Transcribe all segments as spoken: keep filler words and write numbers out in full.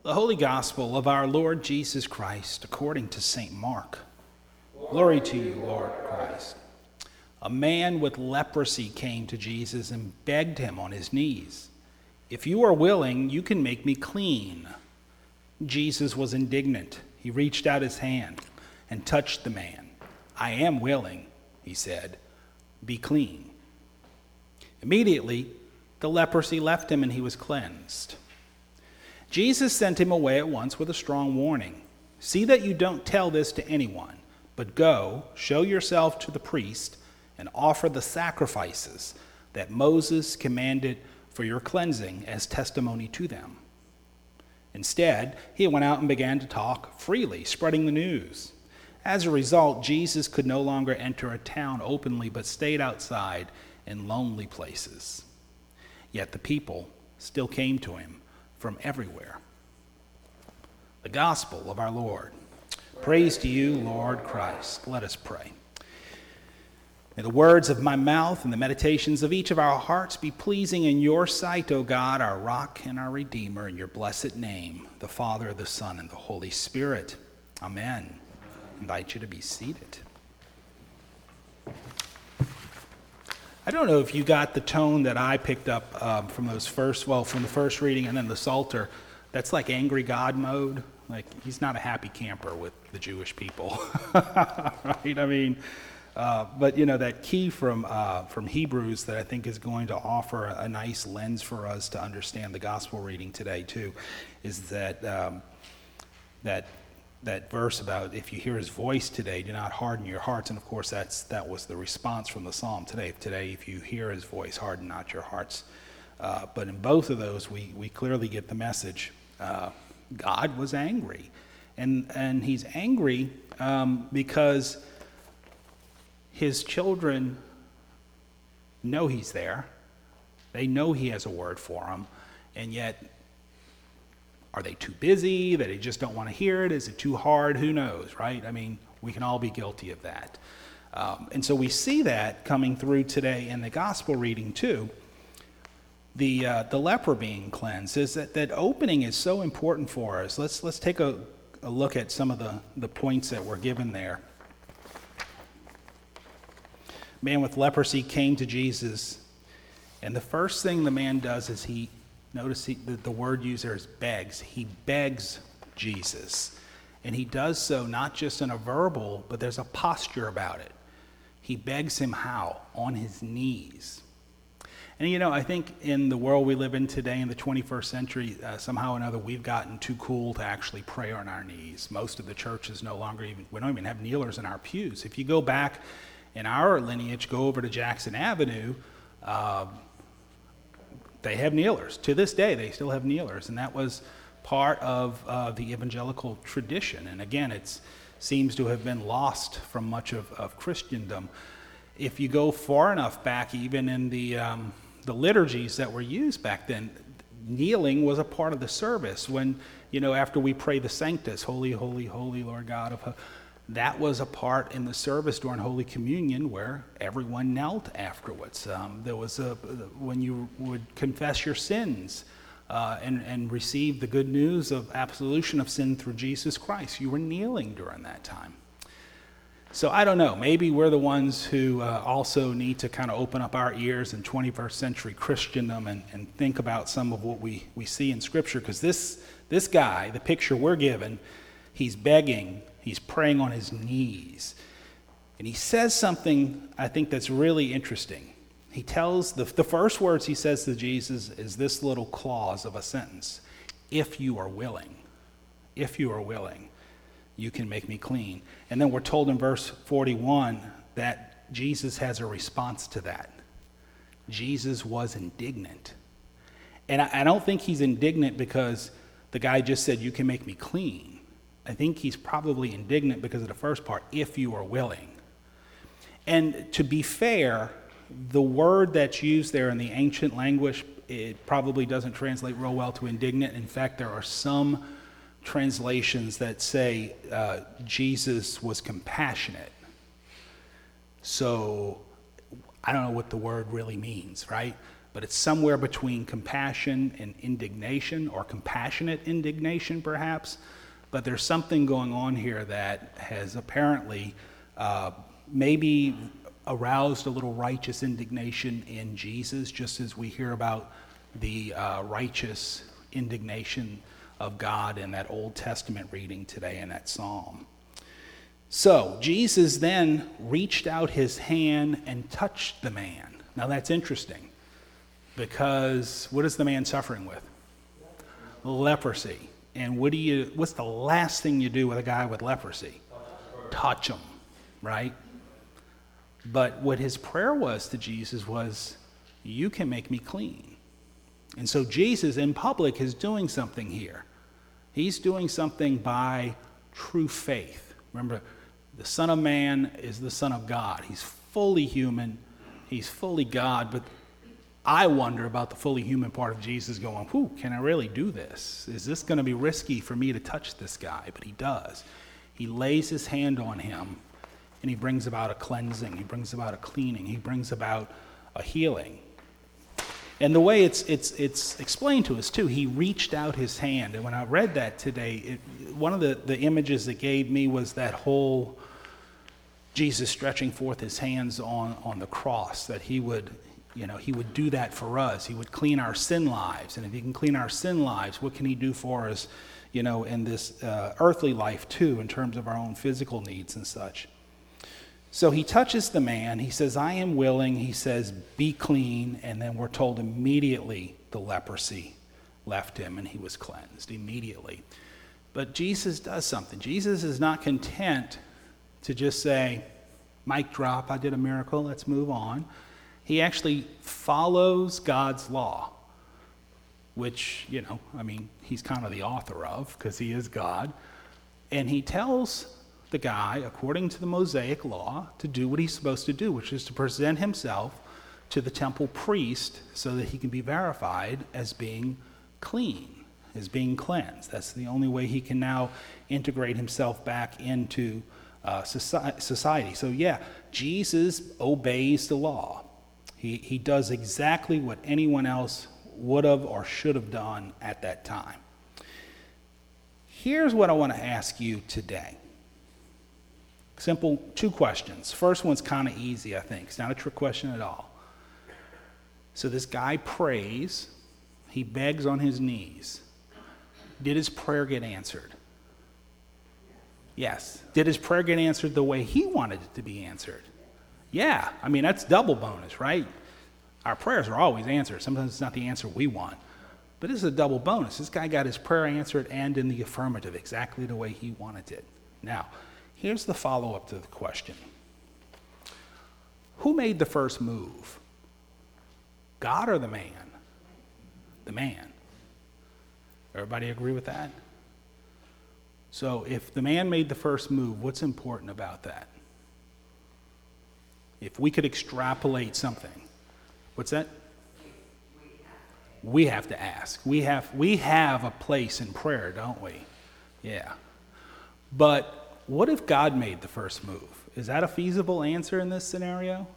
The Holy Gospel of our Lord Jesus Christ according to Saint Mark. Glory to you, Lord Christ. A man with leprosy came to Jesus and begged him on his knees, "If you are willing, you can make me clean." Jesus was indignant. He reached out his hand and touched the man. "I am willing," he said. "Be clean." Immediately, the leprosy left him and he was cleansed. Jesus sent him away at once with a strong warning. "See that you don't tell this to anyone, but go, show yourself to the priest, and offer the sacrifices that Moses commanded for your cleansing as testimony to them." Instead, he went out and began to talk freely, spreading the news. As a result, Jesus could no longer enter a town openly, but stayed outside in lonely places. Yet the people still came to him from everywhere. The Gospel of our Lord. Praise to you, Lord Christ. Let us pray. May the words of my mouth and the meditations of each of our hearts be pleasing in your sight, O God, our rock and our Redeemer, in your blessed name, the Father, the Son, and the Holy Spirit. Amen. I invite you to be seated. I don't know if you got the tone that I picked up um, from those first, well, from the first reading and then the Psalter. That's like angry God mode. Like, he's not a happy camper with the Jewish people, right? I mean, uh, but you know, that key from uh, from Hebrews that I think is going to offer a, a nice lens for us to understand the gospel reading today too, is that um, that that verse about if you hear his voice today, do not harden your hearts. And of course, that's that was the response from the psalm today. Today, if you hear his voice, harden not your hearts. Uh, but in both of those, we we clearly get the message. Uh, God was angry, and and he's angry um, because his children know he's there. They know he has a word for them, and yet, are they too busy that they just don't want to hear it? Is it too hard? Who knows, right? I mean, we can all be guilty of that. Um, and so we see that coming through today in the gospel reading too. The uh, the leper being cleansed is that that opening is so important for us. Let's let's take a, a look at some of the, the points that were given there. Man with leprosy came to Jesus, and the first thing the man does is he, notice he, the, the word used there is begs. He begs Jesus, and he does so not just in a verbal, but there's a posture about it. He begs him how? On his knees. And you know, I think in the world we live in today, in the twenty-first century, uh, somehow or another, we've gotten too cool to actually pray on our knees. Most of the churches no longer even, we don't even have kneelers in our pews. If you go back in our lineage, go over to Jackson Avenue, uh, they have kneelers. To this day, they still have kneelers, and that was part of uh, the evangelical tradition. And again, it seems to have been lost from much of, of Christendom. If you go far enough back, even in the um, the liturgies that were used back then, kneeling was a part of the service. When, you know, after we pray the Sanctus, Holy, Holy, Holy, Lord God of, that was a part in the service during Holy Communion where everyone knelt afterwards. Um, there was a, when you would confess your sins uh, and, and receive the good news of absolution of sin through Jesus Christ, you were kneeling during that time. So I don't know, maybe we're the ones who uh, also need to kind of open up our ears in twenty-first century Christendom and, and think about some of what we, we see in Scripture, because this, this guy, the picture we're given, he's begging, he's praying on his knees. And he says something I think that's really interesting. He tells, the, the first words he says to Jesus is this little clause of a sentence: if you are willing, if you are willing, you can make me clean. And then we're told in verse forty-one that Jesus has a response to that. Jesus was indignant. And I, I don't think he's indignant because the guy just said, you can make me clean. I think he's probably indignant because of the first part, if you are willing. And to be fair, the word that's used there in the ancient language, it probably doesn't translate real well to indignant. In fact, there are some translations that say uh, Jesus was compassionate. So I don't know what the word really means, right? but it's somewhere between compassion and indignation, or compassionate indignation perhaps. But there's something going on here that has apparently uh, maybe aroused a little righteous indignation in Jesus, just as we hear about the uh, righteous indignation of God in that Old Testament reading today in that psalm. So Jesus then reached out his hand and touched the man. Now that's interesting, because what is the man suffering with? Leprosy. And what do you? What's the last thing you do with a guy with leprosy? Touch him, right? But what his prayer was to Jesus was, you can make me clean. And so Jesus in public is doing something here. He's doing something by true faith. Remember, the Son of Man is the Son of God. He's fully human. He's fully God. But I wonder about the fully human part of Jesus going, whew, can I really do this? Is this going to be risky for me to touch this guy? But he does. He lays his hand on him, and he brings about a cleansing. He brings about a cleaning. He brings about a healing. And the way it's it's it's explained to us, too, he reached out his hand. And when I read that today, it, one of the, the images it gave me was that whole Jesus stretching forth his hands on, on the cross, that he would, you know, he would do that for us. He would clean our sin lives. And if he can clean our sin lives, what can he do for us, you know, in this uh, earthly life, too, in terms of our own physical needs and such? So he touches the man. He says, I am willing. He says, be clean. And then we're told immediately the leprosy left him and he was cleansed immediately. But Jesus does something. Jesus is not content to just say, mic drop, I did a miracle, let's move on. He actually follows God's law, which, you know, I mean, he's kind of the author of, because he is God. And he tells the guy, according to the Mosaic law, to do what he's supposed to do, which is to present himself to the temple priest so that he can be verified as being clean, as being cleansed. That's the only way he can now integrate himself back into uh, society. So yeah, Jesus obeys the law. He, he does exactly what anyone else would have or should have done at that time. Here's what I want to ask you today. Simple, two questions. First one's kind of easy, I think. It's not a trick question at all. So this guy prays. He begs on his knees. Did his prayer get answered? Yes. Did his prayer get answered the way he wanted it to be answered? Yeah. I mean, that's double bonus, right? Our prayers are always answered. Sometimes it's not the answer we want. But this is a double bonus. This guy got his prayer answered and in the affirmative, exactly the way he wanted it. Now, here's the follow-up to the question. Who made the first move? God or the man? The man. Everybody agree with that? So if the man made the first move, what's important about that? If we could extrapolate something, what's that? We have to ask. We have we have a place in prayer, don't we? Yeah. But what if God made the first move? Is that a feasible answer in this scenario?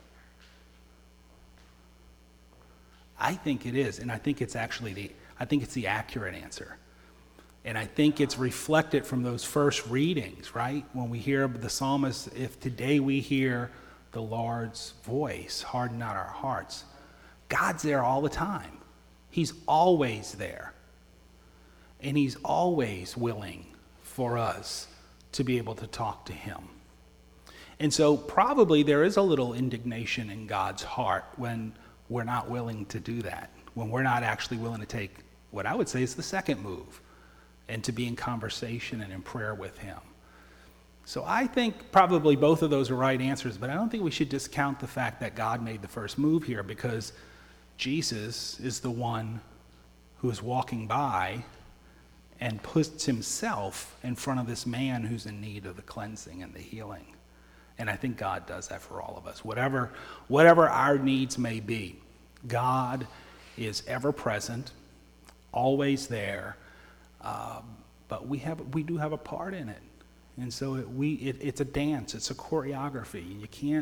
I think it is, and I think it's actually the I think it's the accurate answer. And I think it's reflected from those first readings, right? When we hear the psalmist, if today we hear the Lord's voice, harden not our hearts. God's there all the time. He's always there. And he's always willing for us to be able to talk to him. And so probably there is a little indignation in God's heart when we're not willing to do that, when we're not actually willing to take what I would say is the second move, and to be in conversation and in prayer with him. So I think probably both of those are right answers, but I don't think we should discount the fact that God made the first move here, because Jesus is the one who is walking by and puts himself in front of this man who's in need of the cleansing and the healing. And I think God does that for all of us. Whatever, whatever our needs may be, God is ever present, always there, um, but we have we do have a part in it. And so it, we it, it's a dance, it's a choreography. You can't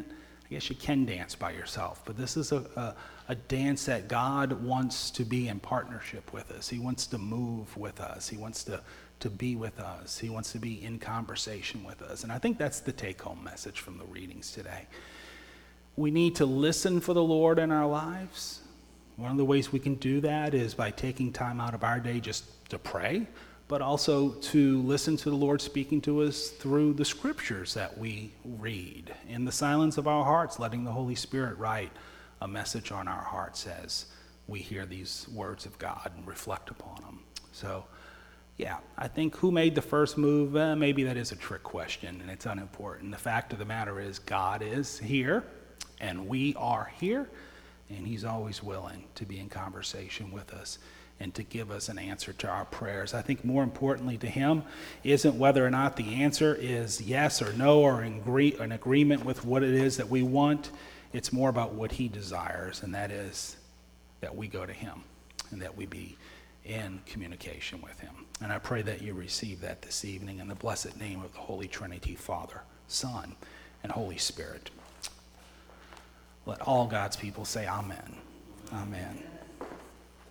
I guess you can dance by yourself, but this is a, a, a dance that God wants to be in partnership with us. He wants to move with us. He wants to, to be with us. He wants to be in conversation with us. And I think that's the take-home message from the readings today. We need to listen for the Lord in our lives. One of the ways we can do that is by taking time out of our day just to pray, but also to listen to the Lord speaking to us through the scriptures that we read. In the silence of our hearts, letting the Holy Spirit write a message on our hearts as we hear these words of God and reflect upon them. So, yeah, I think who made the first move? Eh, maybe that is a trick question, and it's unimportant. The fact of the matter is God is here, and we are here, and he's always willing to be in conversation with us and to give us an answer to our prayers. I think more importantly to him isn't whether or not the answer is yes or no or in agree, an agreement with what it is that we want. It's more about what he desires, and that is that we go to him and that we be in communication with him. And I pray that you receive that this evening in the blessed name of the Holy Trinity, Father, Son, and Holy Spirit. Let all God's people say amen. Amen.